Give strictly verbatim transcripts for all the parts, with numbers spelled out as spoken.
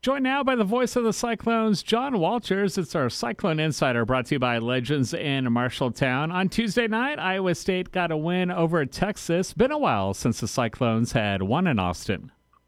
Joined now by the voice of the Cyclones, John Walters. It's our Cyclone Insider brought to you by Legends in Marshalltown. On Tuesday night, Iowa State got a win over at Texas. Been a while since the Cyclones had won in Austin.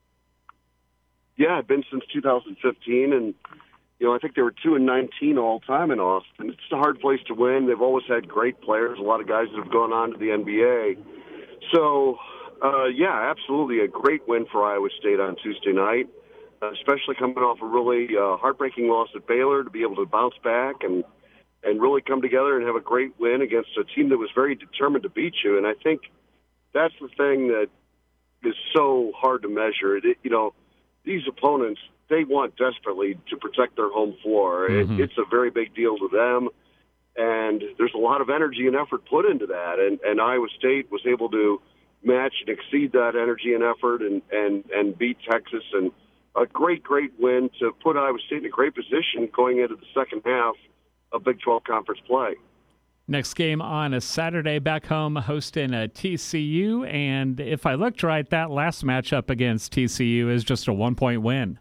Yeah, it's been since two thousand fifteen, and you know I think they were two and nineteen all time in Austin. It's a hard place to win. They've always had great players, a lot of guys that have gone on to the N B A. So, uh, yeah, absolutely a great win for Iowa State on Tuesday night. Especially coming off a really uh, heartbreaking loss at Baylor, to be able to bounce back and and really come together and have a great win against a team that was very determined to beat you. And I think that's the thing that is so hard to measure. It, you know, these opponents, they want desperately to protect their home floor. Mm-hmm. It, it's a very big deal to them, and there's a lot of energy and effort put into that. And, and Iowa State was able to match and exceed that energy and effort and, and, and beat Texas, and a great, great win to put Iowa State in a great position going into the second half of Big twelve Conference play. Next game on a Saturday back home hosting a T C U, and if I looked right, that last matchup against T C U is just a one-point win.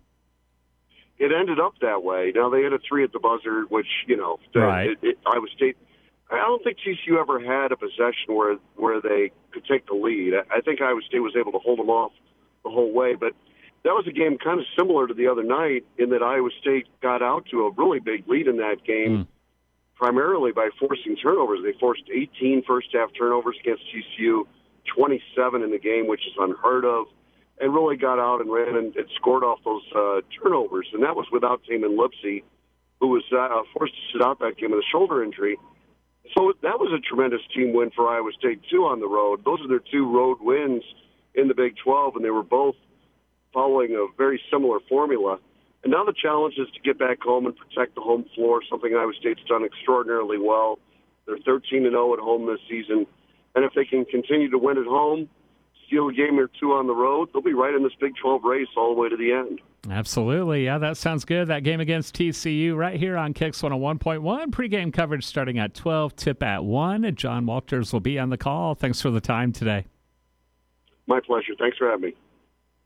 It ended up that way. Now, they had a three at the buzzer, which, you know, right. it, it, Iowa State, I don't think T C U ever had a possession where, where they could take the lead. I, I think Iowa State was able to hold them off the whole way, but that was a game kind of similar to the other night in that Iowa State got out to a really big lead in that game, mm. primarily by forcing turnovers. They forced eighteen first-half turnovers against T C U, twenty-seven in the game, which is unheard of, and really got out and ran and, and scored off those uh, turnovers. And that was without Tamin Lipsey, who was uh, forced to sit out that game with a shoulder injury. So that was a tremendous team win for Iowa State, too, on the road. Those are their two road wins in the Big twelve, and they were both following a very similar formula. And now the challenge is to get back home and protect the home floor, something Iowa State's done extraordinarily well. They're thirteen and oh at home this season. And if they can continue to win at home, steal a game or two on the road, they'll be right in this Big twelve race all the way to the end. Absolutely. Yeah, that sounds good. That game against T C U right here on Kicks one oh one point one. Pre-game coverage starting at twelve, tip at one. John Walters will be on the call. Thanks for the time today. My pleasure. Thanks for having me.